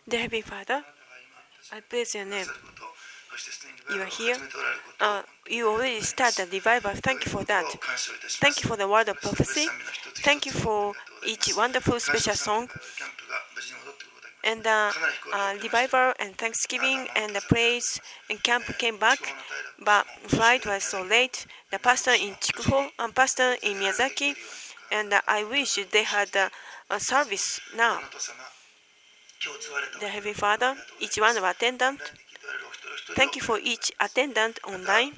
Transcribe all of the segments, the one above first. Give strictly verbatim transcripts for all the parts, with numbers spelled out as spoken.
Dear Heavenly Father, I praise your name. You are here. Uh, you already started revival. Thank you for that. Thank you for the word of prophecy. Thank you for each wonderful special song. And the uh, revival and thanksgiving and the praise and camp came back, but flight was so late. The pastor in Chikuho and pastor in Miyazaki, and uh, I wish they had uh, a service now. The Heavenly Father, each one of attendant, thank you for each attendant online.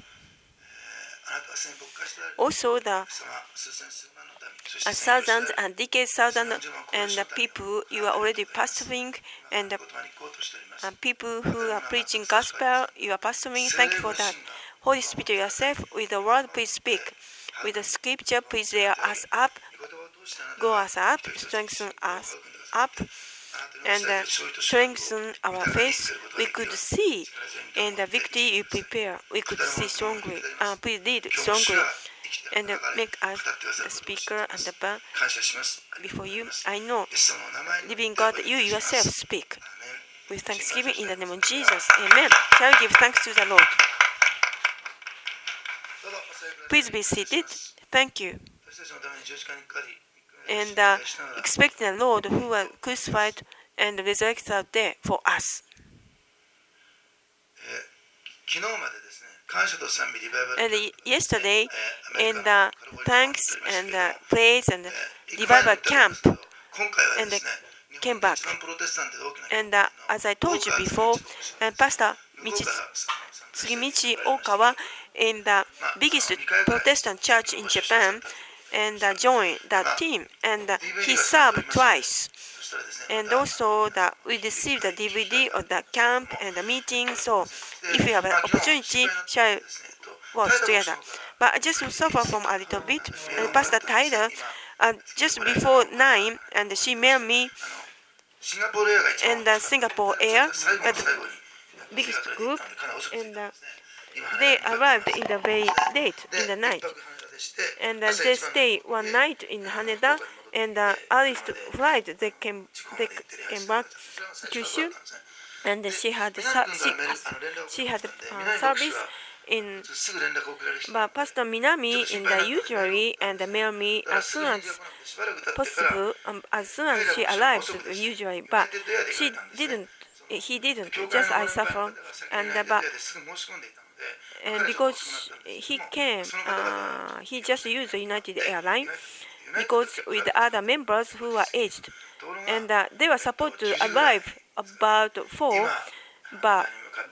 Also, the uh, thousands and decades, thousands and the people you are already pastoring, and the uh, people who are preaching gospel, you are pastoring. Thank you for that. Holy Spirit yourself, with the word, please speak. With the scripture, please lay us up, go us up, strengthen us up, and uh, strengthen our faith. We could see, and the victory you prepare, we could see strongly. Uh, please lead strongly, and uh, make us the speaker and the bar before you. I know, living God, you yourself speak. With thanksgiving in the name of Jesus. Amen. Shall we give thanks to the Lord? Please be seated. Thank you. And uh, expecting the Lord who was crucified and resurrected out there for us. And yesterday, in the thanks and the praise and the revival camp, and the came back. And uh, as I told you before, and Pastor Michi, Sugimichi Okawa in the biggest Protestant church in Japan, and uh, joined that team, and uh, he served twice. And also that we received the D V D of the camp and the meeting. So if you have an opportunity, shall work together. But I just suffer from a little bit. And Pastor Tyler, uh, just before nine, and she mailed me and the Singapore Air, uh, the biggest group, and uh, they arrived in the very late in the night, and uh, they stayed one night in Haneda, and the uh, earliest flight they came they came back to Kyushu, and she had she, she had uh, service in, but Pastor Minami in the usually and mail me as soon as possible, um, as soon as she arrives usually, but she didn't, he didn't, just I suffer, and uh, but and because he came, uh, he just used the United Airlines because with the other members who are aged, and uh, they were supposed to arrive about four, but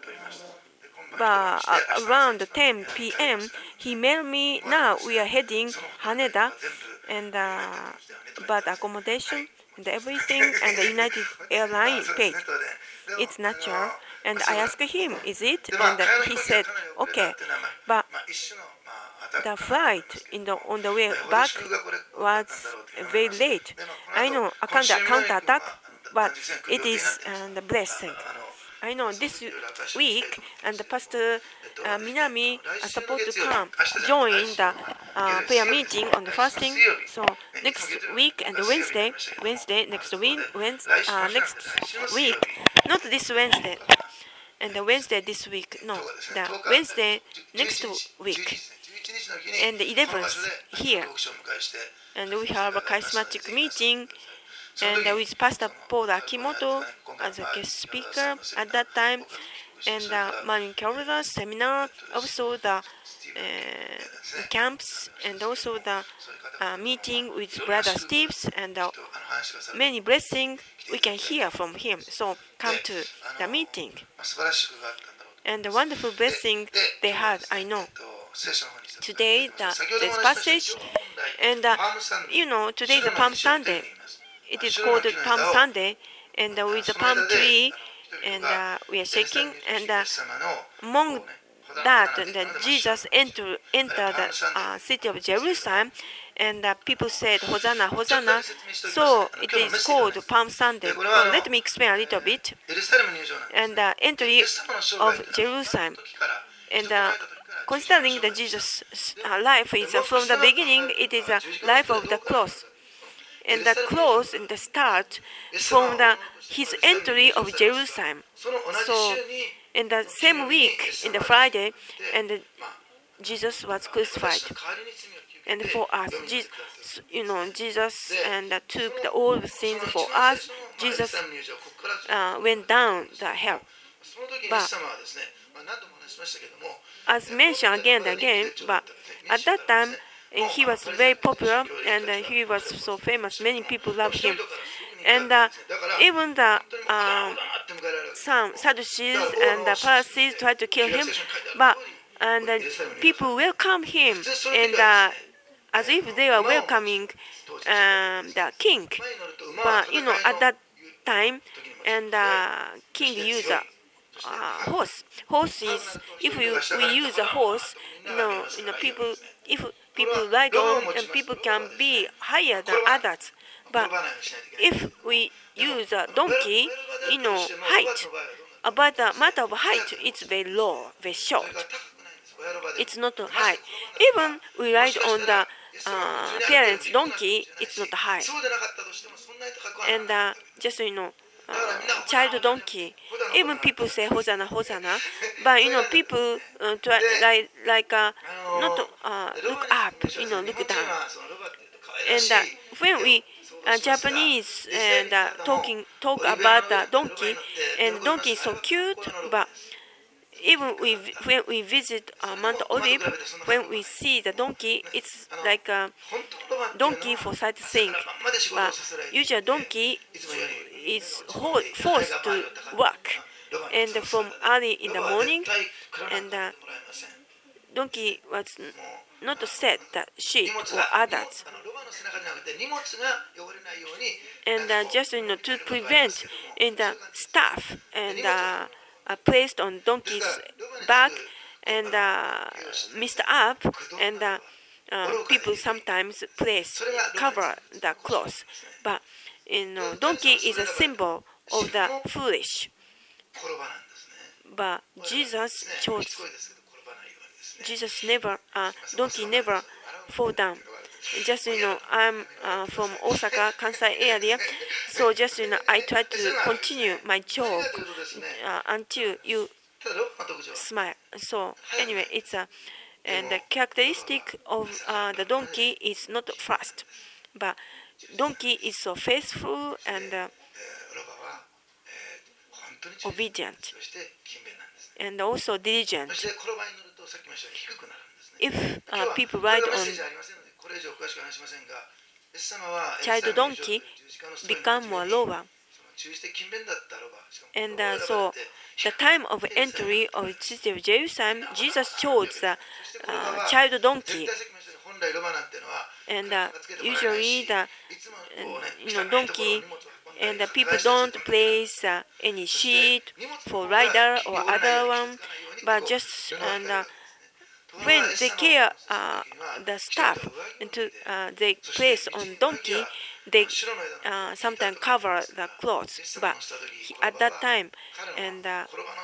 But uh, around ten p m he mailed me, now we are heading Haneda, and uh, but accommodation and everything, and the United Airlines paid. It's natural. And I asked him, is it? And uh, he said, okay. But the flight in the, on the way back was very late. I know, a counter, counter attack, but it is uh, the blessing. I know this week, and the Pastor uh, Minami are supposed to come join the uh, prayer meeting on the fasting. So next week and Wednesday, Wednesday next week, Wednesday, uh, next week, not this Wednesday, and the Wednesday this week, no, the Wednesday next week, and the eleventh here, and we have a charismatic meeting. And with Pastor Paul Akimoto as a guest speaker at that time, and the Marine Calvary seminar, also the uh, camps, and also the uh, meeting with Brother Steve's, and uh, many blessings we can hear from him. So come to the meeting. And the wonderful blessing they had, I know. Today, the, this passage, and uh, you know, today is a Palm Sunday. It is called Palm Sunday, and uh, with the palm tree, and uh, we are shaking, and uh, among that, and then Jesus entered enter the uh, city of Jerusalem, and uh, people said, Hosanna, Hosanna. So it is called Palm Sunday. Well, let me explain a little bit. And uh, entry of Jerusalem, and uh, considering that Jesus' uh, life is uh, from the beginning, it is a life of the cross. and the close and the start from the his entry of Jerusalem. So in the same week, in the Friday, and Jesus was crucified. And for us, Jesus, you know, Jesus and uh, took the, all the sins for us. Jesus uh, went down the hell. But as mentioned again and again, but at that time he was very popular and uh, he was so famous. Many people loved him, and uh, even the um, some Sadducees and the Pharisees tried to kill him, but and uh, people welcomed him and. Uh, as if they were welcoming um, the king. But you know, at that time, and the uh, king used a uh, horse. Horse is, if we, we use a horse, you know, you know, people, if people ride on, and people can be higher than others. But if we use a donkey, you know, height, about the matter of height, it's very low, very short. It's not high. Even we ride on the uh, parents' donkey, it's not high. And uh, just you know, uh, child donkey. Even people say Hosanna, Hosanna, but you know, people uh, try, like like uh, not uh, look up, you know, look down. And uh, when we uh, Japanese and uh, talking talk about the donkey, and donkey is so cute, but even we, when we visit uh, Mount Olive, when we see the donkey, it's like a donkey for sightseeing. But usually, a donkey is forced to work, and from early in the morning, and uh, donkey was not set that sheep or others. And uh, just you know, to prevent in the stuff and uh, Uh, placed on donkey's back and uh, mixed up, and uh, uh, people sometimes place cover the cloth. But you know, donkey is a symbol of the foolish. But Jesus chose. Jesus never, uh, donkey never fall down. Just you know, I'm uh, from Osaka, Kansai area, so just you know, I try to continue my joke uh, until you smile. So anyway, it's a and the characteristic of uh, the donkey is not fast, but donkey is so faithful and uh, obedient, and also diligent. If uh, people ride on child donkey, become more lower. And uh, so, the time of entry of the city of Jerusalem, Jesus chose the uh, child donkey. And uh, usually, the uh, you know, donkey and the people don't place uh, any sheet for rider or other one, but just and. Uh, when they care uh, the stuff into uh, they place on donkey, they uh, sometimes cover the clothes. But he, at that time, and uh,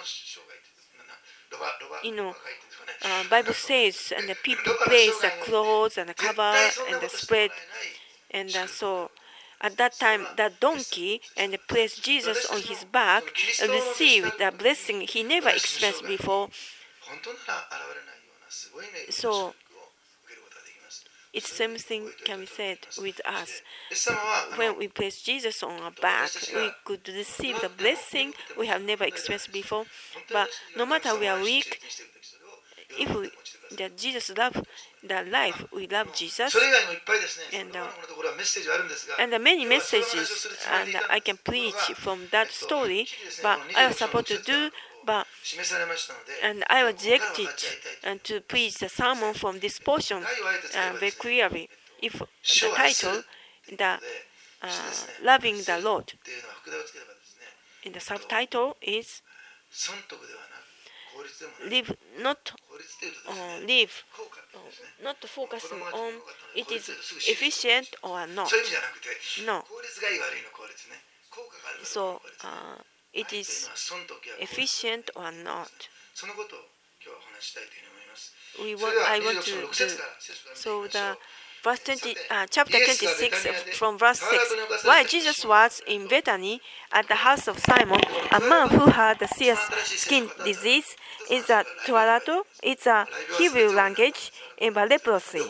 you know, uh, Bible says, and the people place the clothes and the cover and the spread, and uh, so. At that time, that donkey and placed Jesus on his back and received the blessing he never experienced before. So, it's the same thing can be said with us. When we place Jesus on our back, we could receive the blessing we have never experienced before. But no matter we are weak, if we, that Jesus loves the life, we love Jesus. And, uh, and uh, many messages, and I can preach from that story, but I was supposed to do. But and I was directed and to preach the sermon from this portion uh, very clearly. If the title, the uh, loving the Lord, in the subtitle is live not uh, live uh, not focus on it is efficient or not. No. So. Uh, It is efficient or not. We want, I want to do. So the verse twenty, uh, chapter twenty-six, from verse six. While Jesus was in Bethany at the house of Simon, a man who had a serious skin disease, is a tualato, it's a Hebrew language, and leprosy.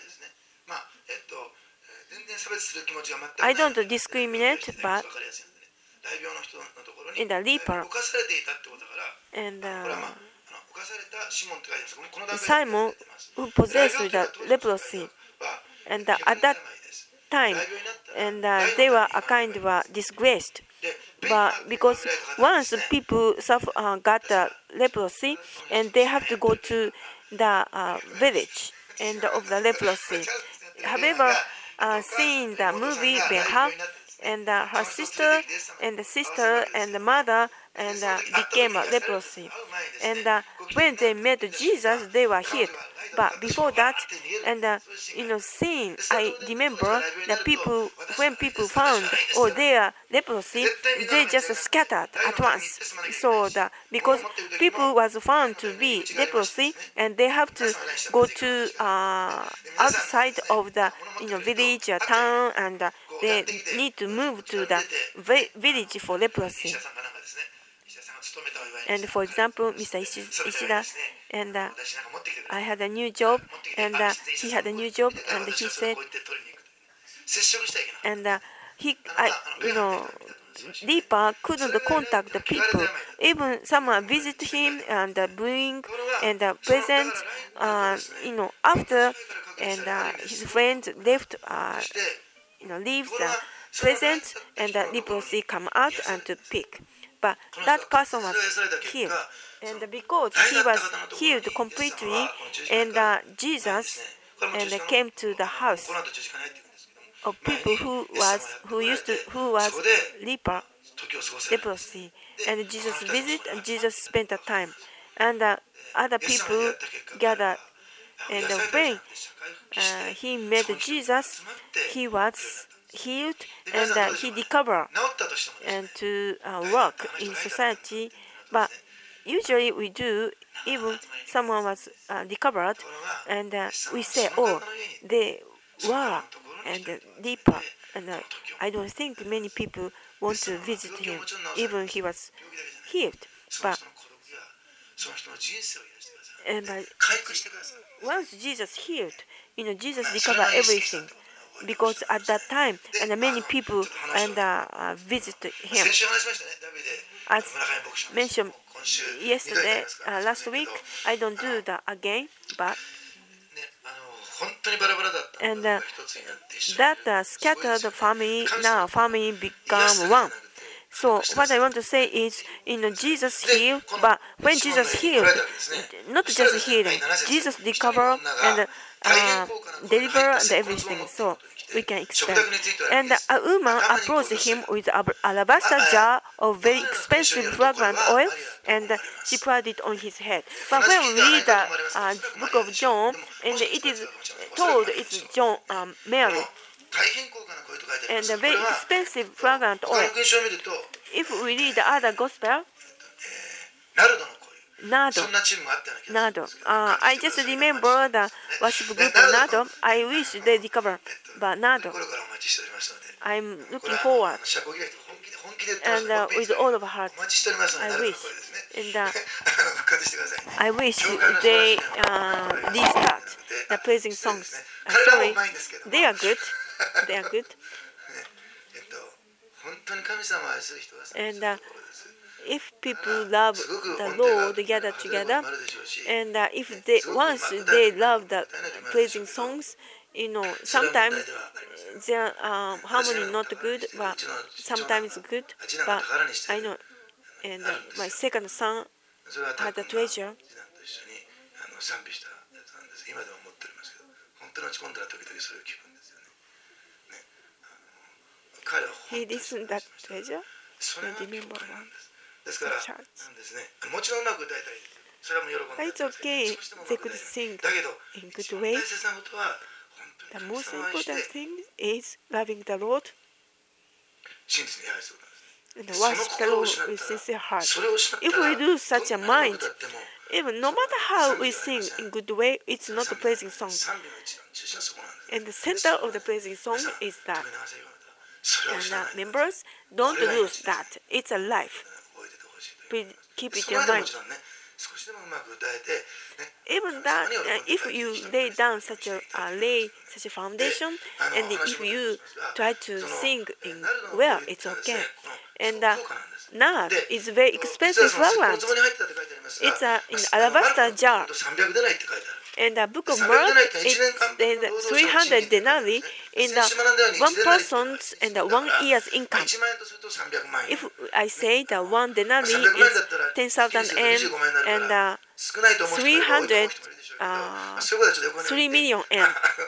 I don't discriminate, but in the leper, and uh, Simon who possessed the leprosy, and uh, at that time, and uh, they were a kind of uh, disgraced. But because once people suffer, uh, got the leprosy, and they have to go to the uh, village and of the leprosy. However, uh, seeing the movie Ben-Hur, and uh, her sister and the sister and the mother and uh, became a leprosy. And uh, when they met Jesus, they were healed. But before that, and uh, you know, seeing, I remember that people, when people found oh their leprosy, they just scattered at once. So the because people was found to be leprosy, and they have to go to uh, outside of the you know village or town, and uh, they need to move to the village for leprosy. And for example, Mister Ishida, and uh, I had a new job, and uh, he had a new job, and he said, and uh, he, I, you know, leper couldn't contact the people. Even someone visit him and uh, bring and uh, present, uh, you know, after, and uh, his friends left, uh, you know, leave the present, and the leprosy come out and to pick. But that person was healed, and because he was healed completely, and uh, Jesus and uh, came to the house of people who was who used to who was leper, leprosy, and Jesus visited, and Jesus spent the time, and uh, other people gathered, and uh, when uh, he met Jesus, he was healed, and uh, he recovered and to uh, work in society. But usually we do, even someone was uh, recovered, and uh, we say, oh, they were and uh, deeper, and uh, I don't think many people want to visit him, even he was healed. But and uh, once Jesus healed, you know, Jesus recovered everything. Because at that time, and many people and uh, uh, visit him. As mentioned yesterday, uh, last week, I don't do that again, but and uh, that uh, scattered family, now family become one. So what I want to say is, you know, Jesus healed, but when Jesus healed, not just healing, Jesus recovered and uh, delivered and everything. So we can expect. And a woman approached him with an alabaster jar of very expensive fragrant oil, and she poured it on his head. But when we read the uh, book of John, and it is told it's John um, Mary. And a very expensive fragrant oil. If we read the other gospel, Nado, Nado. Uh, I just remember the worship group of Nado. I wish they recover, but Nado. I'm looking forward, and uh, with all of heart, I wish, and uh, I wish they uh, restart the praising songs. Uh, sorry, they are good. They are good. And uh, if people love the Lord, they gather together, and uh, if they once they love the praising songs, you know, sometimes their um, harmony not good, but sometimes good. But I know, and uh, my second son had a treasure. He listened that treasure and remember one. The church. But it's okay, they could sing in good way. The most important thing is loving the Lord and worship the Lord with sincere heart. If we lose such a mind, even no matter how we sing in good way, it's not a praising song. And the center of the praising song is that. And uh, members, don't lose that. It's a life. Please keep it in your mind. Even that, uh, if you lay down such a uh, lay such a foundation, and if you try to sing in well, it's okay. And uh, nard is a very expensive fragrance. It's uh, in alabaster jar. And the book of Mark, it's three hundred denarii in the one person's and the one year's income. If I say the one denarii is ten thousand yen and uh, three hundred, uh, three million yen.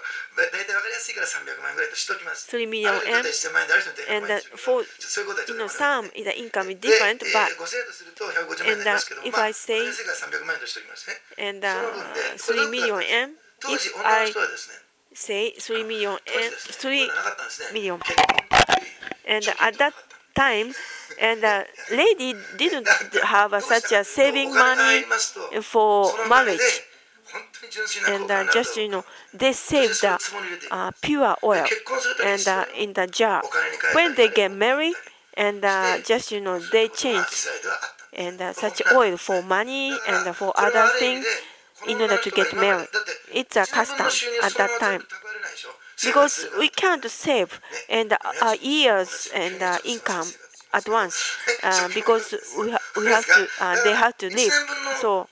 three million yen. And uh, for you know, some the income is different, but and uh, if I say and uh, three million yen, if I say three million yen, three million, and at that time, and the lady didn't have uh, such a saving money for marriage. And uh, just you know, they saved the uh, pure oil and uh, in the jar. When they get married, and uh, just you know, they change and uh, such oil for money and uh, for other things in order to get married. It's a custom at that time because we can't save and our years and uh, income at once uh, because we, ha we have to uh, they have to live. So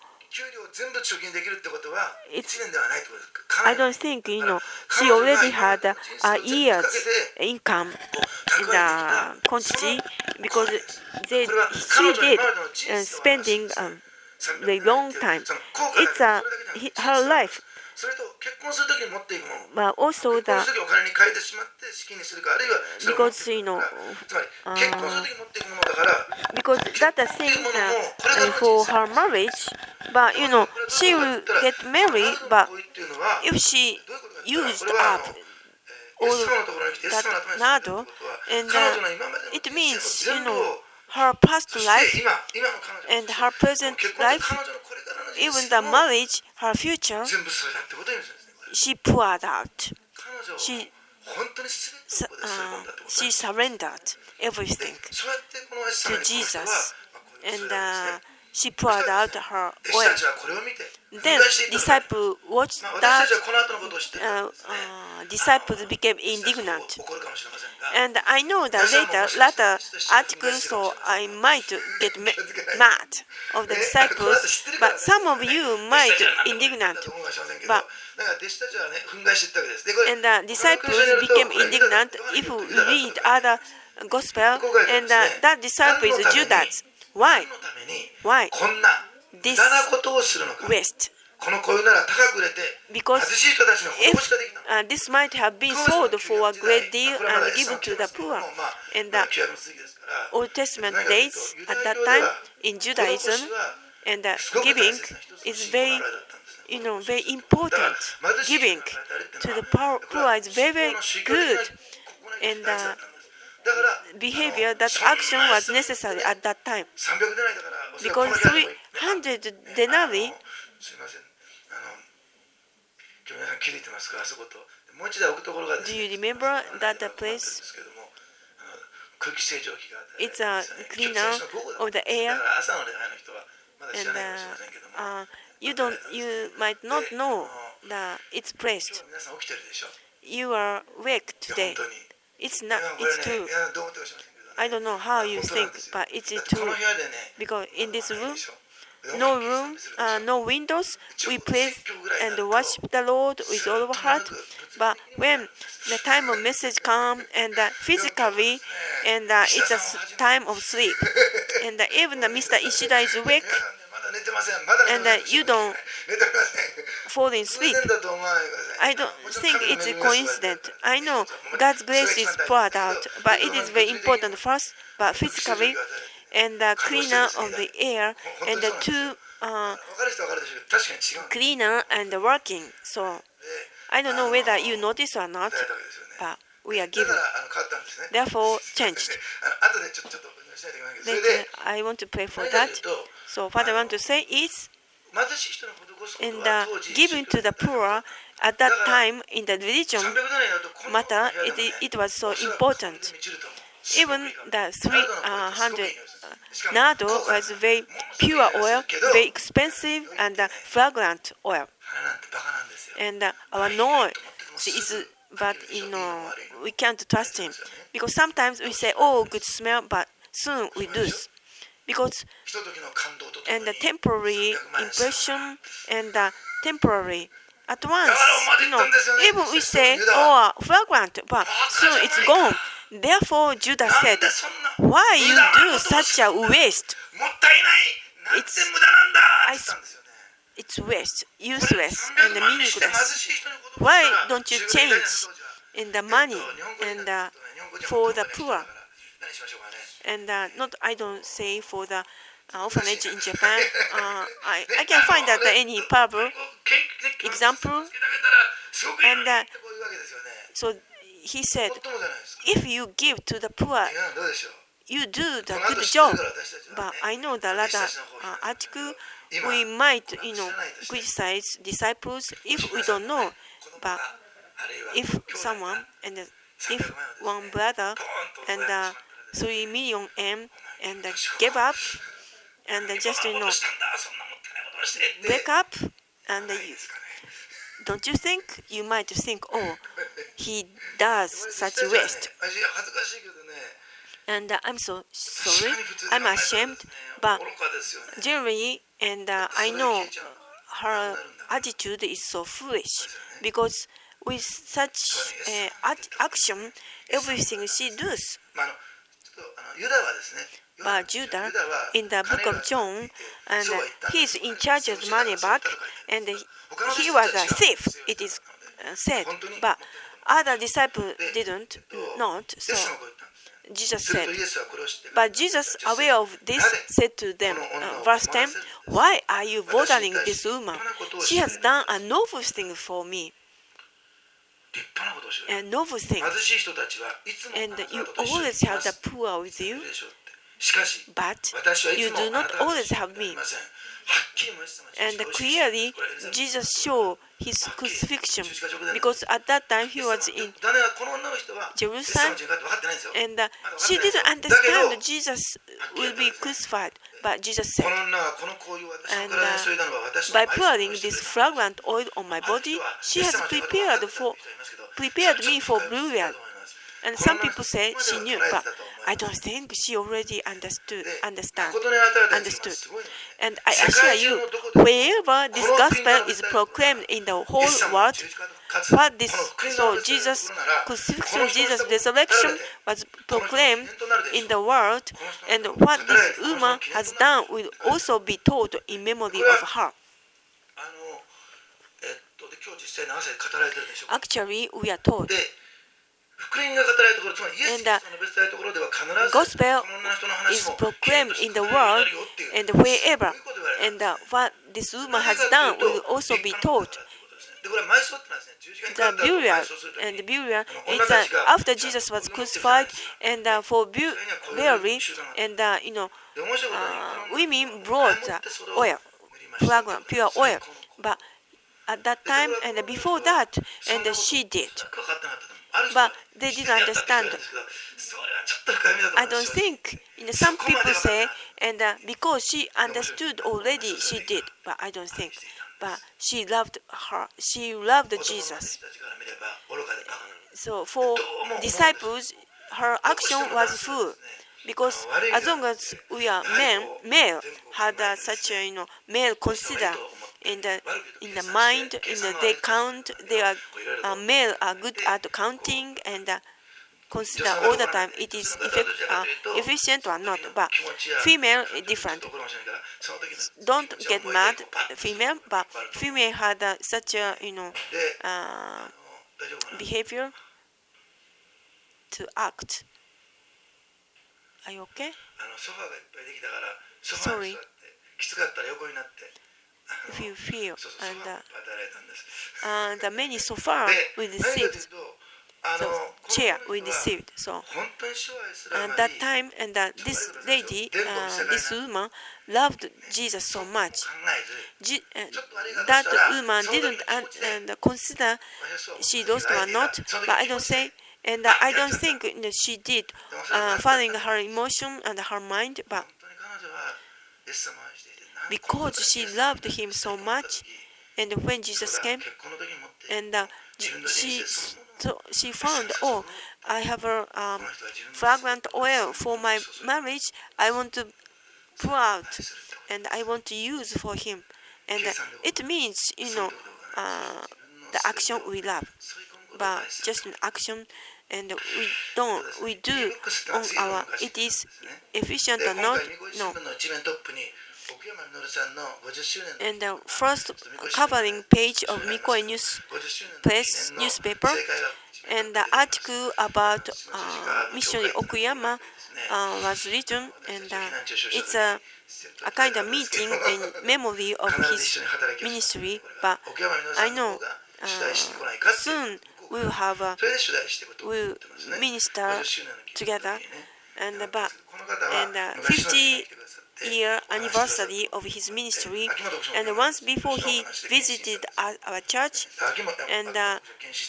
it's, I don't think you know she already had a uh, year's income in the quantity because they she did uh, spending a very long time. It's a uh, her life. But also the because you know uh, because that the thing uh, for her marriage, but you know she will get married, but if she used up all that nado, and uh, it means you know her past life and her present life, even the marriage, her future, she poured out. She uh, she surrendered everything to Jesus, and uh, she poured out her oil. Then disciples watched that. Uh, uh, disciples became indignant, and I know that later, later articles, so I might get mad of the disciples, but some of you might indignant. But and the disciples became indignant if we read other gospel, and uh, that disciple is Judas. Why? Why? This waste. Because if uh, this might have been sold for a great deal and given to the poor, in the Old Testament days, at that time in Judaism, and uh, giving is very, you know, very important. Giving to the poor is very, very good, and uh, behavior, that action was necessary at that time. Because three hundred denarii. Do you remember that the place? It's a cleaner of the air, and uh, uh, you don't, you might not know that it's placed. You are awake today. It's not. It's true. I don't know how you think, but it's true. Because in this room, no room, uh, no windows, we praise and worship the Lord with all of our heart. But when the time of message comes, and uh, physically, and uh, it's a time of sleep, and uh, even uh, Mister Ishida is awake, and uh, you don't fall in sleep. I don't think it's a coincidence. I know God's grace is poured out, but it is very important first, but physically, and the cleaner of the air, and the two uh, cleaner and working. So I don't know whether you notice or not, but we are given. Therefore, changed. Later, I want to pray for that. So what I want to say is, and uh, giving to the poor at that time in the religion matter, it, it was so important. Even the three hundred uh, nardo was very pure oil, very expensive and uh, fragrant oil. And uh, our noise is, but you know, we can't trust him because sometimes we say, "Oh, good smell," but soon we lose. Because and the temporary impression and the temporary at once, you know, even we say, oh, fragrant, but soon it's gone. Therefore, Judas said, why you do such a waste? It's, I, it's waste, useless, and meaningless. Why don't you change in the money and uh, for the poor? And uh, not, I don't say for the uh, orphanage in Japan. Uh, I, I can find that any parable example. And uh, so he said, if you give to the poor, you do the good job. But I know the latter uh, article, we might, you know, criticize disciples if we don't know. But if someone and if one brother and uh, three million yen and uh, gave up and uh, just you know wake up and uh, you, don't you think you might think, oh, he does such waste, and uh, I'm so sorry, I'm ashamed, but generally and uh, I know her attitude is so foolish because with such uh, action everything she does. But Judah, in the book of John, and he is in charge of money back, and he was a thief, it is said. But other disciples didn't, not, so Jesus said. But Jesus, aware of this, said to them, uh, verse ten, why are you bothering this woman? She has done a noble thing for me. And noble things. And you always have the poor with you, but you do not always have me. And clearly, Jesus showed his crucifixion because at that time he was in Jerusalem, and uh, she didn't understand that Jesus will be crucified. But Jesus said, and uh, by pouring this fragrant oil on my body, she has prepared for prepared me for burial. And some people say she knew, but I don't think she already understood. Understand, understood. And I assure you, wherever this gospel is proclaimed in the whole world, what this so Jesus crucifixion, Jesus resurrection was proclaimed in the world, and what this woman has done will also be told in memory of her. Actually, we are told. And the gospel is proclaimed in the world and wherever, and uh, what this woman has done will also be taught. The burial and the burial is uh, after Jesus was crucified, and uh, for burial, and uh, you know, uh, women brought uh, oil, fragrant, pure oil, but at that time and before that, and she did. But they didn't understand. I don't think, you know, some people say, and uh, because she understood already, she did. But I don't think. But she loved her. She loved Jesus. So for disciples, her action was full. Because as long as we are men, male, had uh, such a, you know, male consider in the in the mind, in the they count, they are uh, male are good at counting and uh, consider all the time it is effect, uh, efficient or not. But female is different. Don't get mad, female. But female had uh, such a, you know, uh, behavior to act. Are you okay? Sorry. If you feel and uh, uh, the many so far with the seats. So chair we received. So at that time, and uh, this lady, uh, this woman, loved Jesus so much. G- uh, that woman didn't uh, uh, consider she lost or not, but I don't say, and uh, I don't think you know, she did, uh, following her emotion and her mind, but because she loved him so much, and when Jesus came, and uh, she so she found, oh, I have a um, fragrant oil for my marriage. I want to pour out, and I want to use for him, and uh, it means you know uh, the action we love, but just an action, and we don't we do on our it is efficient or not. No. And the first covering page of Mikoe News Press newspaper, and the article about uh, missionary Okuyama uh, was written, and uh, it's a, a kind of meeting in memory of his ministry. But I know uh, soon we'll have a we'll minister together, and but and uh, fifty year anniversary of his ministry, and once before he visited our, our church, and, uh,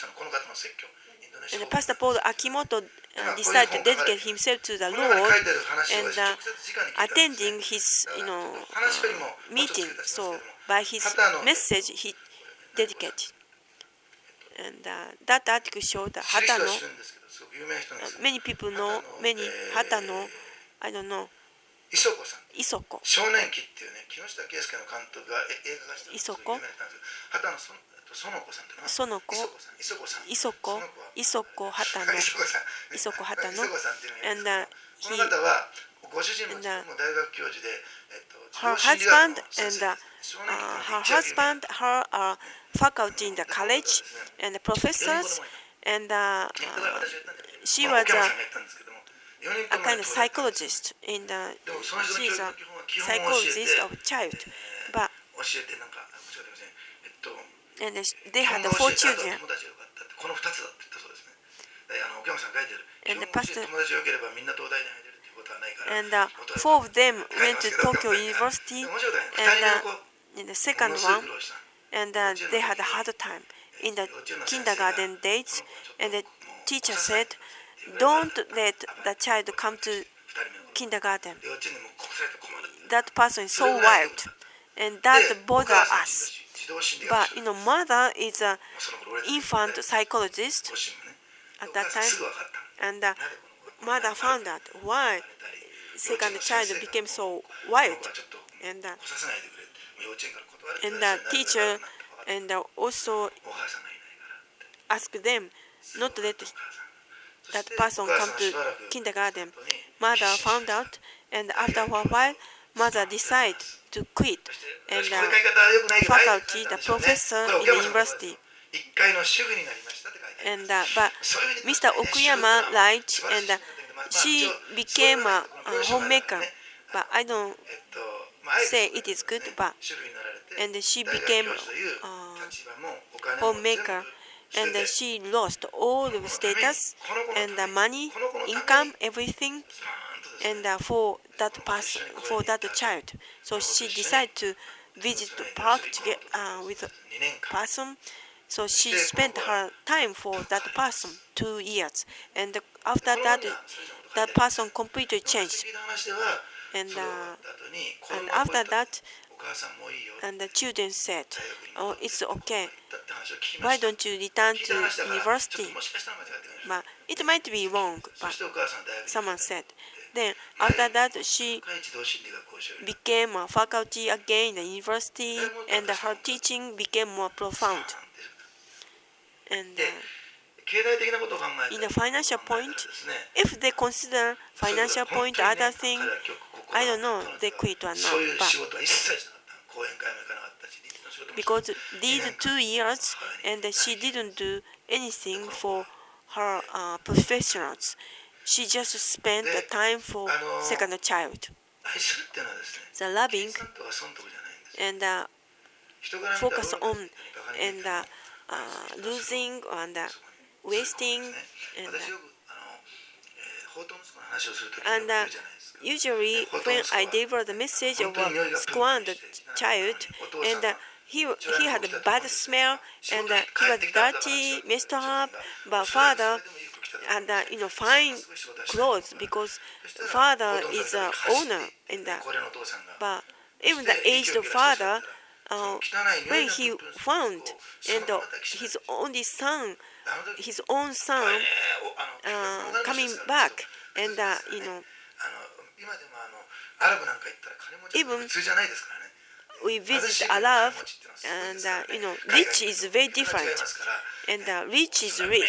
and Pastor Paul Akimoto uh, decided to dedicate himself to the Lord, and uh, attending his you know uh, meeting. So by his message he dedicated, and uh, that article showed that Hatano. Uh, many people know many Hatano. I don't know. 磯子さん、 磯子少年期っていうね、木下圭介の監督が映画化した磯子畑野園子さんっていうの園子磯子さん磯子磯子畑野磯子畑野 and uh, この方はご主人も大学教授で、えっと、 her husband and uh, uh, her husband her uh, faculty in the college and the professors and uh, uh, she was a a kind of psychologist in the she's a psychologist of child, but and they had four children, and the pastor and uh, four of them went to Tokyo University, and uh, in the second one, and uh, they had a hard time in the kindergarten days, and the teacher said, don't let the child come to kindergarten. That person is so wild, and that bothers us. But you know, mother is an infant psychologist at that time, and uh, mother found out why second child became so wild, and uh, and the teacher and uh, also asked them not to let that person come to kindergarten. Mother found out, and after a while, mother decided to quit, and the faculty, the professor in the university. And uh, but Mister Okuyama liked, and uh, she became a, a homemaker. But I don't say it is good, but and she became a homemaker. And uh, she lost all the status and the money, income, everything, and uh, for that person, for that child. So she decided to visit the park to get uh, with a person. So she spent her time for that person two years, and after that, that person completely changed. And uh, and after that, and the children said, "Oh, it's okay. Why don't you return to university?" But it might be wrong, but someone said. Then after that, she became a faculty again in the university, and her teaching became more profound. And uh, in the financial point, if they consider financial point other thing, I don't know, they quit or not. But because these two years, and she didn't do anything for her uh, professionals. She just spent the time for second child. The loving and uh, focus on and uh, uh, losing and uh, wasting ね and 私よくあの、えー、放蕩息子の話をするときに and よ uh, く言うじゃないですか。 usually when I deliver the message of a squandered child and uh, he he had a bad smell and uh, he was dirty, messed up, but father and uh, you know fine clothes because father is a owner in the これのお父さんが but even the aged father uh, when he found and uh, his only son あの時 his own son えーおあの uh, coming back and uh, you know あの今でもあのアラブなんか行ったら金持ちって普通じゃないですからね。 we visit Arab and uh, you know rich is very different and uh, rich is rich.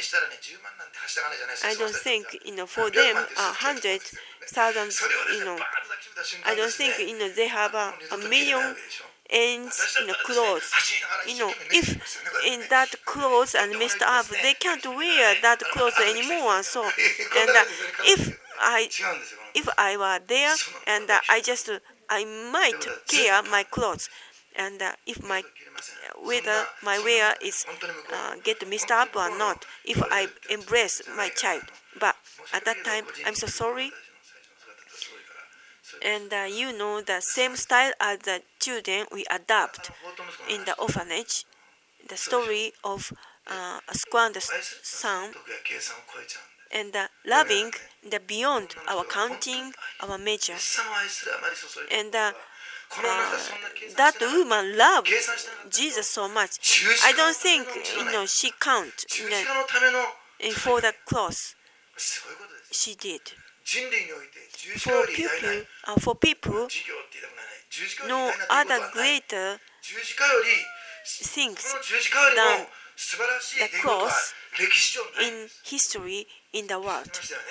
I don't think you know for them a hundred thousand you know I don't think you know they have a, a million ends you know clothes you know if in that clothes and messed up they can't wear that clothes anymore so and uh, if I if I were there and uh, I just I might care my clothes and uh, if my whether my wear is uh, get messed up or not if I embrace my child but at that time I'm so sorry and uh, you know the same style as the children we adopt in the orphanage the story of uh, a squandered son and uh, loving the beyond our counting our measure and uh, uh, that woman loved Jesus so much I don't think you know she count you know, for the cross she did for people uh, for people no other greater things than the cross in history in the world.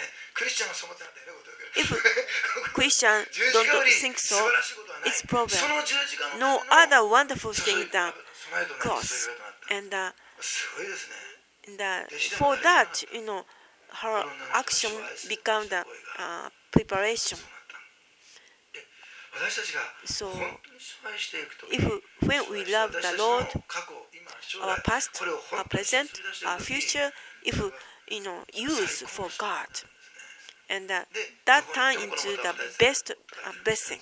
If Christians don't think so, it's problem. No other wonderful thing than cross. And, uh, and uh, for that, you know, her action become the uh, preparation. So, if when we love the Lord, our past, our present, our future, if you know use for God, and uh, that turn into the best uh, blessing,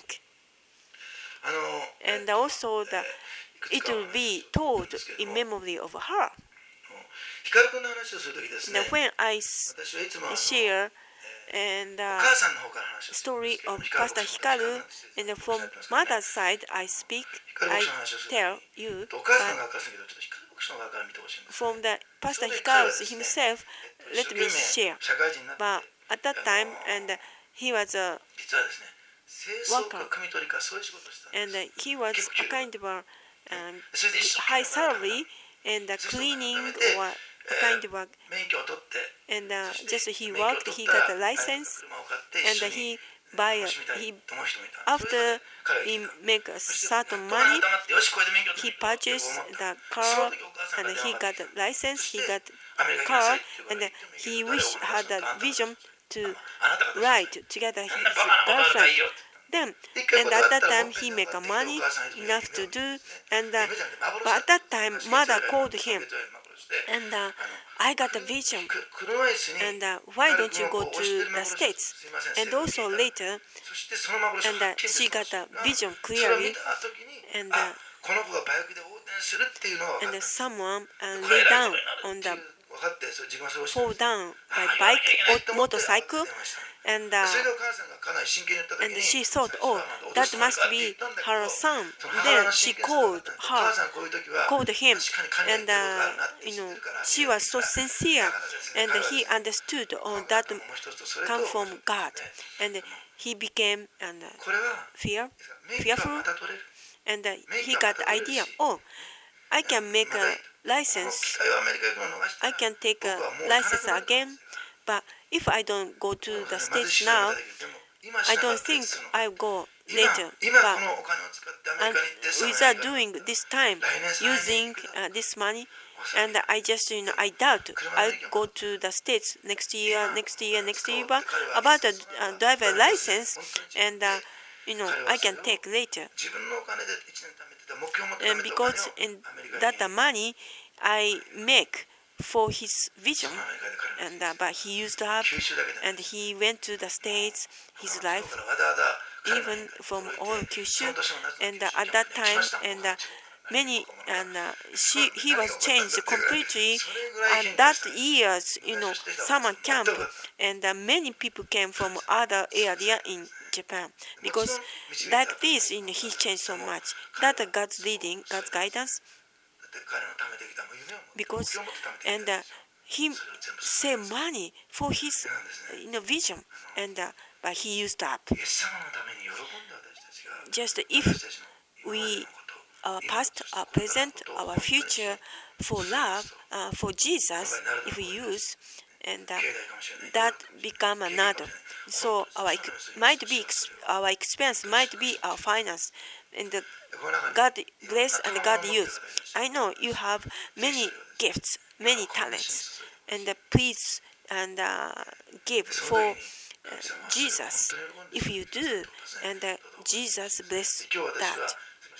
and also the it will be told in memory of her. And when I share and uh, story of Pastor Hikaru, and from mother's side I speak, I tell you, but from the Pastor Hikaru himself, let me share. But at that time, and he was a worker, and he was a kind of a um, high salary and a cleaning or a kind of a, and uh, just he worked, he got a license, and he buy a, he after he make a certain money, he purchased the car, and he got a license, he got car, and he wish had a vision to ride together his girlfriend. Then, and at that time he make a money enough to do, and uh, but at that time mother called him, and uh, I got a vision, and uh, why don't you go to the States? And also later, and uh, she got a vision clearly, and uh, and someone uh, lay down on the fall down by bike or motorcycle, and uh, and she thought, oh, that must be her son. Then she called her, called him, and uh, you know she was so sincere, and he understood, oh, that come from God, and he became and uh, fear, fearful, and uh, he got the idea, oh, I can make a license, I can take a license again, but if I don't go to the States now, I don't think I'll go later. But and without doing this time, using uh, this money, and I just, you know, I doubt I'll go to the States next year, next year, next year. But about a uh, driver license, and uh, you know, I can take later. And because in that money I make for his vision, and uh, but he used up, and he went to the States, his life, even from all Kyushu, and uh, at that time, and uh, many, and uh, she, he was changed completely. At that years, you know, summer camp, and uh, many people came from other area in Japan, because like this, you know, he changed so much. That uh, God's leading, God's guidance, because and uh, he saved money for his, you know, vision, and uh, but he used up. Just if we our past, our present, our future for love, uh, for Jesus, if we use, and uh, that become another. So our might be our expense might be our finance, and the God bless and God use. I know you have many gifts, many talents, and uh, please and uh, give for uh, Jesus. If you do, and uh, Jesus bless that.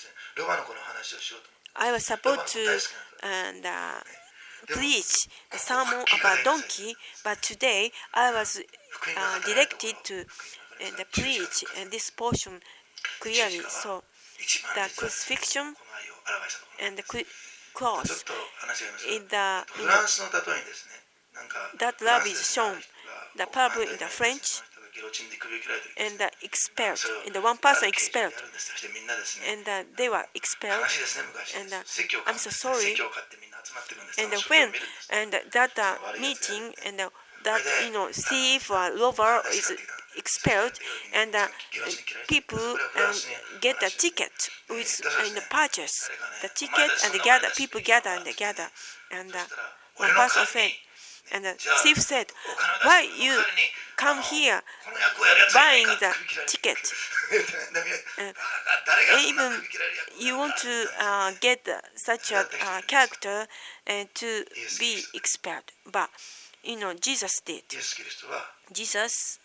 I was supposed to and uh, preach a sermon about donkey, but today I was uh, directed to uh, preach uh, this portion clearly. So the crucifixion and the cross, in the, you know, that love is shown. The parable in the French, and uh, expelled, and the one person expelled, and uh, they were expelled, and uh, I'm so sorry. And uh, when and uh, that uh, meeting, and uh, that, you know, thief or lover is expelled, and uh, people um, get a ticket with uh, in the purchase the ticket, and they gather, people gather and they gather, and uh, one person said, and the thief said, "Why you come here buying the ticket? Uh, even you want to uh, get uh, such a uh, character uh, to be expelled." But you know, Jesus did. Jesus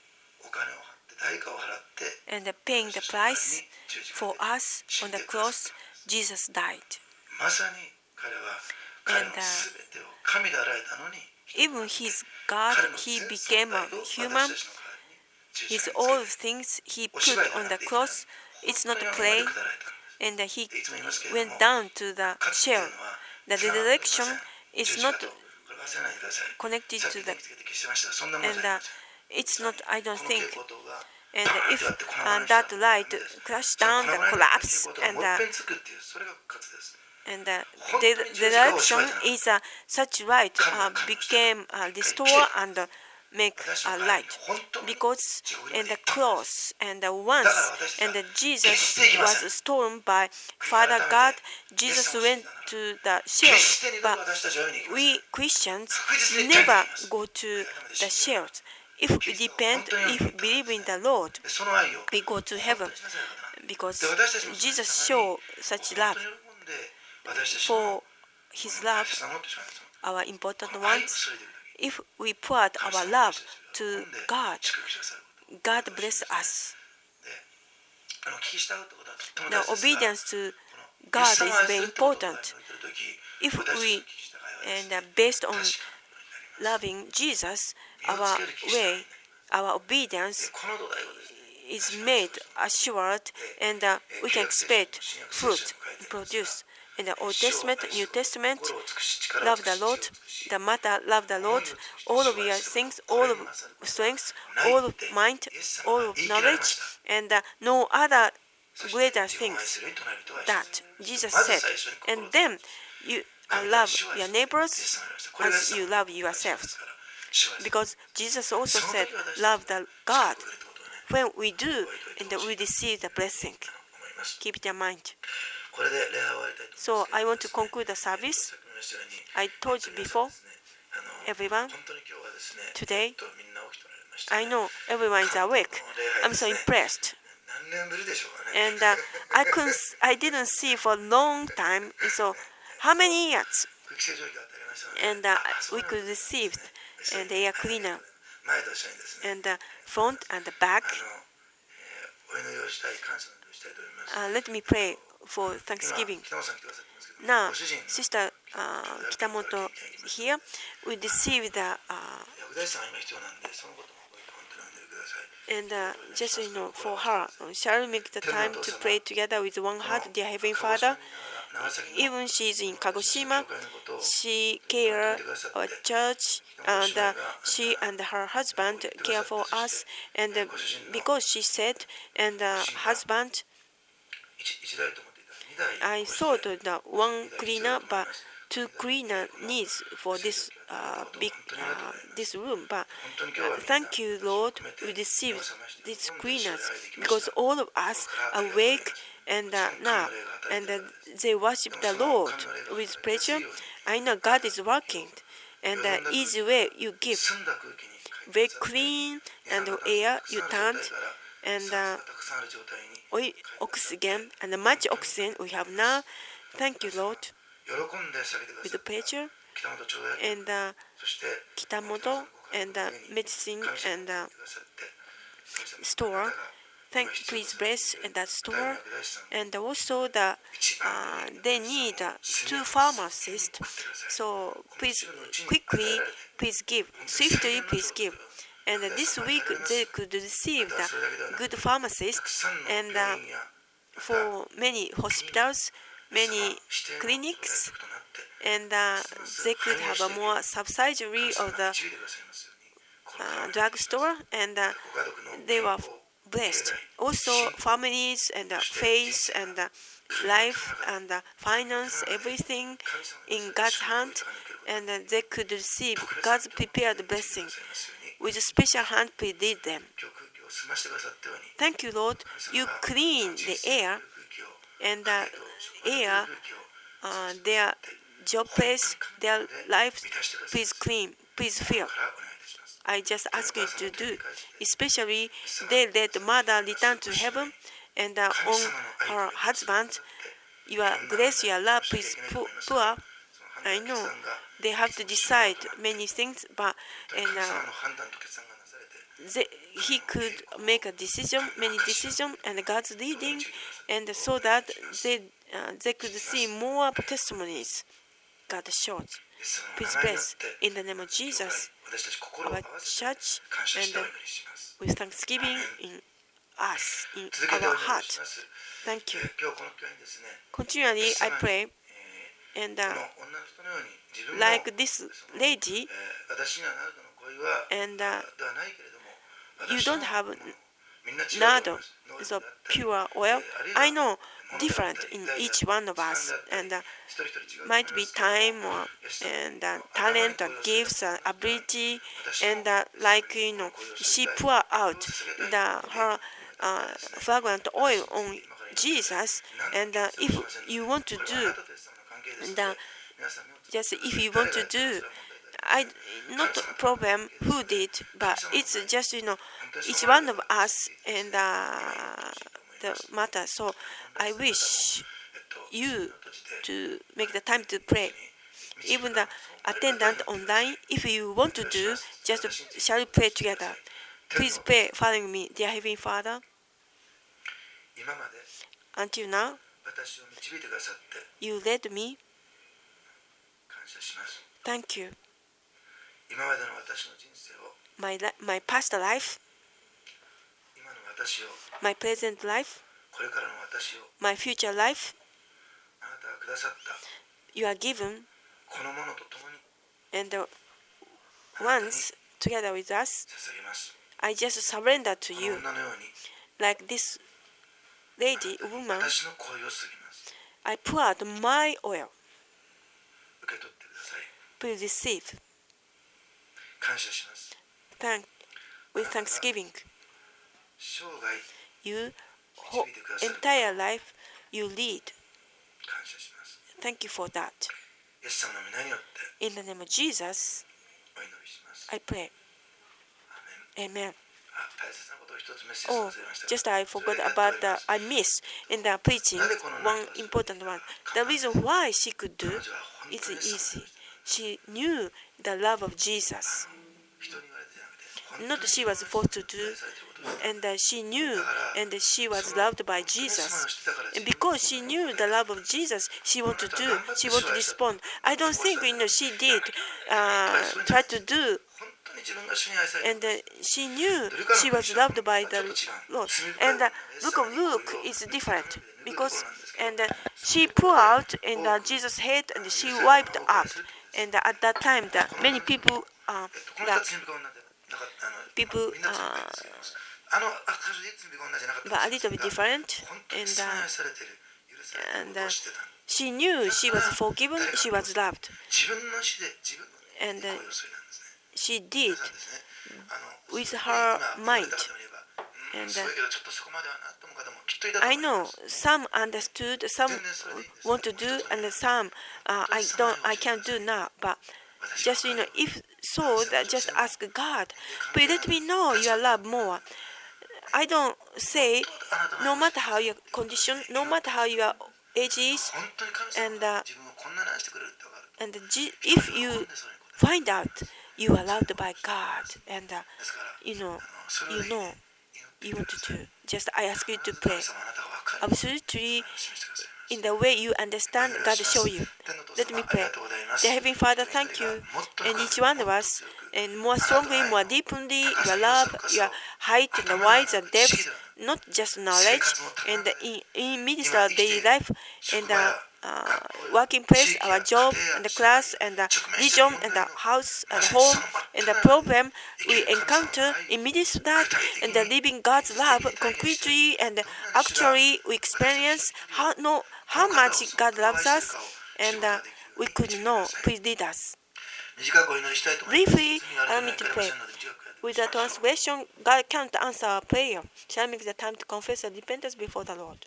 and uh, paying the price for us on the cross, Jesus died. And uh, even his God, he became a human. His all things he put on the cross. It's not a play, and uh, he went down to the shell. The resurrection is not connected to the, and uh, it's not. I don't think. And if uh, that light crashed down, the collapse, and uh, and uh, the, the direction is uh, such light uh, became uh, restored and uh, make a light, because in the cross and uh, once and uh, Jesus was stormed by Father God, Jesus went to the shell, but we Christians never go to the shells. If we depend, if we believe in the Lord, we go to heaven, because Jesus showed such love. For his love, our important ones, if we put our love to God, God bless us. The obedience to God is very important. If we, and uh, based on loving Jesus, our way, our obedience is made assured, and uh, we can expect fruit produced. In the Old Testament, New Testament, love the Lord, the matter, love the Lord, all of your things, all of strength, all of mind, all of knowledge, and uh, no other greater things that Jesus said. And then you uh, love your neighbors as you love yourselves. Because Jesus also said, love the God. When we do, and we receive the blessing. Keep it in mind. So I want to conclude the service. I told you before, everyone, today, I know everyone is awake. I'm so impressed. And uh, I couldn't, I didn't see for a long time. So how many years? And uh, we could receive uh, the air cleaner, and the front and the back. Uh, let me pray for Thanksgiving. now ご主人 Sister uh, Kitamoto here we receive the uh, 薬剤師さんが今必要なんで、そのことも本当に読んでください。 and uh, just you know for her, shall we make the time to pray together with one heart, dear Heavenly Father? Even she is in Kagoshima, she care a church, and uh, she and her husband care for us, and uh, because she said, and uh, husband, 一台と思っていたら二台 I thought that one cleaner, but two cleaner needs for this uh, big uh, this room. But uh, thank you, Lord, we received these cleaners because all of us are awake and uh, now, and uh, they worship the Lord with pleasure. I know God is working, and the uh, easy way you give, 澄んだ空気に very clean and air you turned, and uh, たくさんある状態に oil, oxygen and much oxygen we have now. Thank you, Lord, 喜んで下げてくだ with さい。 pleasure, 北本町へ and uh, そして Kitamoto and uh, medicine and uh, store. Thank, please bless that store, and also the uh, they need uh, two pharmacists. So please quickly, please give swiftly, please give. And uh, this week they could receive the good pharmacist, and uh, for many hospitals, many clinics, and uh, they could have a more subsidiary of the uh, drugstore, and uh, they were blessed. Also, families and uh, faith and uh, life and uh, finance, everything in God's hand, and uh, they could receive God's prepared blessing. With a special hand, we did them. Thank you, Lord. You clean the air, and the air, uh, their job place, their life, please clean, please fill. I just ask you to do. Especially, they let mother return to heaven, and uh, on her husband, your grace, your love, please pour. I know they have to decide many things, but and uh, they, he could make a decision, many decisions, and God's leading, and so that they uh, they could see more testimonies. God shows. Please bless in the name of Jesus, our church, and uh, with thanksgiving in us, in our heart. Thank you. Continually, I pray, and uh, like this lady, and uh, you don't have nado, so pure oil. I know different in each one of us, and uh, might be time or and uh, talent or gifts, uh, ability, and uh, like you know, she pour out the her uh, fragrant oil on Jesus, and uh, if you want to do the just if you want to do. I not a problem who did, but it's just you know each one of us and uh, the matter. So I wish you to make the time to pray. Even the attendant online, if you want to do, just shall we pray together? Please pray following me, dear Heavenly Father. Until now, you led me. Thank you. My, my past life, my present life, my future life, you are given, and uh, once together with us, I just surrender to you. Like this lady, woman, I pour out my oil. Please receive. Thank, with thanksgiving. You, whole, entire life, you lead. Thank you for that. In the name of Jesus, I pray. Amen. Oh, just I forgot about the, I missed in the preaching, one important one. The reason why she could do, it's easy. She knew the love of Jesus. Not she was forced to do, and uh, she knew and she was loved by Jesus. And because she knew the love of Jesus, she wanted to do, she wanted to respond. I don't think you know she did uh, try to do, and uh, she knew she was loved by the Lord. And the book of Luke is different because and uh, she poured out in uh, Jesus' head and she wiped up. And uh, at that time, the many people, uh, the people uh, were a little bit different, and uh, and uh, she knew she was forgiven, she was loved, and uh, she did with her mind. And uh, I know some understood, some want to do, and some uh, I don't, I can't do now. But just you know, if so, that just ask God, please let me know your love more. I don't say, no matter how your condition, no matter how your age is, and uh, and if you find out you are loved by God, and uh, you know, you know. You want to just I ask you to pray absolutely in the way you understand. God show you. Let me pray. Dear Heavenly Father, thank you, and each one of us, and more strongly, more deeply, your love, your height and the width and depth, not just knowledge, and in, in minister of daily life, and the uh, working place, our job, and the class, and the region, and the house, and home, and the problem we encounter in midst of that, and the living God's love concretely, and actually we experience how know how much God loves us, and uh, we could know. Please lead us. Briefly, allow me to pray. With the translation, God can't answer our prayer. Shall I make the time to confess and repentance before the Lord?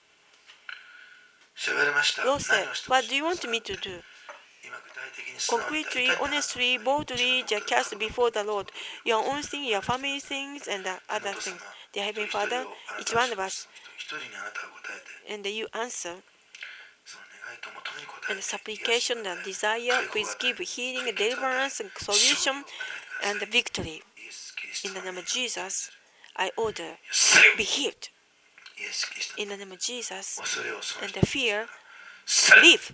Lord said, what do you want me to do? Concretely, honestly, boldly, just cast before the Lord your own things, your family things, and other things. Dear Heavenly Father, each one of us, and you answer, and supplication and desire, please give healing, deliverance, and solution, and victory. In the name of Jesus, I order, be healed. In the name of Jesus, and the fear, leave.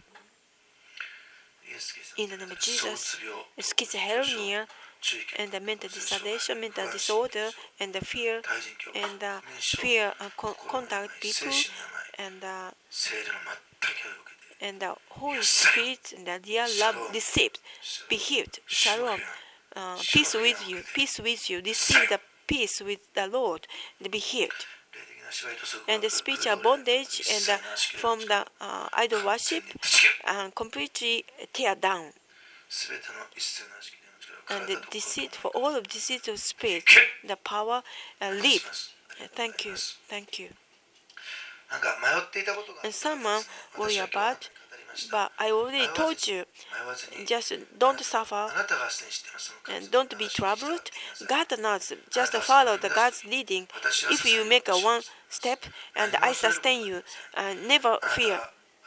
In the name of Jesus, schizophrenia, and the mental retardation, mental disorder, and the fear, and the fear uh, con- contact people, and uh, and the Holy Spirit and the dear love received, be healed. Shalom, uh, peace with you, peace with you. Receive the peace with the Lord and be healed. And the spiritual bondage and uh, from the uh, idol worship uh, completely tear down. And the deceit for all of deceit of spirit, the power uh, leave. Uh, thank you, thank you. And someone worry about, but I already told you, just don't suffer and don't be troubled. God knows, just follow the God's leading. If you make a one step and I sustain you, uh, never fear.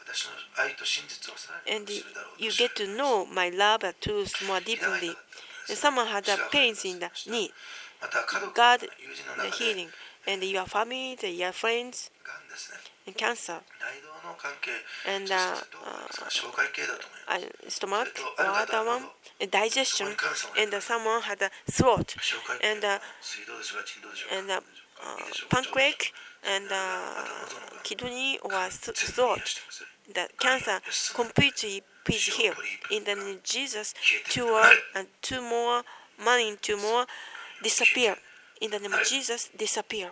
And you get to know my love and truth more deeply. And someone had a pains in the knee. God, the healing, and your family, your friends, and cancer, and uh, uh, stomach, or other one, and digestion, and uh, someone had a throat, and uh, and uh, uh, pancreas, and uh, kidney or th- throat. The cancer completely please heal. In the name of Jesus, tumor and two more, money two more, disappear. In the name of Jesus, disappear.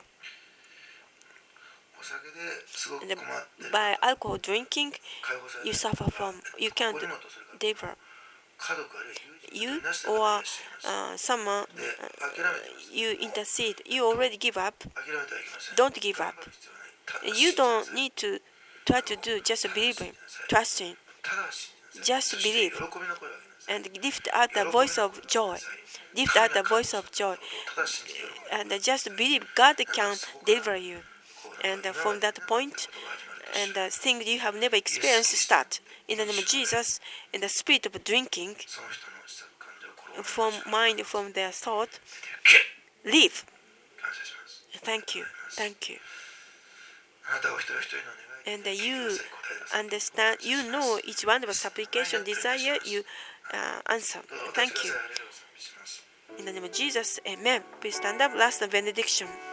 And by alcohol drinking, you suffer from, you can't deliver. You or uh, someone, uh, you intercede, you already give up. Don't give up. You don't need to try to do, just believing, trusting. Just believe and lift out the voice of joy. Lift out the voice of joy. And just believe God can deliver you. And from that point, and the things you have never experienced start. In the name of Jesus, in the spirit of drinking, from mind, from their thought, leave. Thank you. Thank you. あなたお一人お一人の願い And に you 聞いてください、答えください。 understand, you know each one of our supplication, desire, you uh, answer. どうぞお立ち Thank くだ you. さい。ありがとうございます。 In the name of Jesus, amen. Please stand up. Last benediction.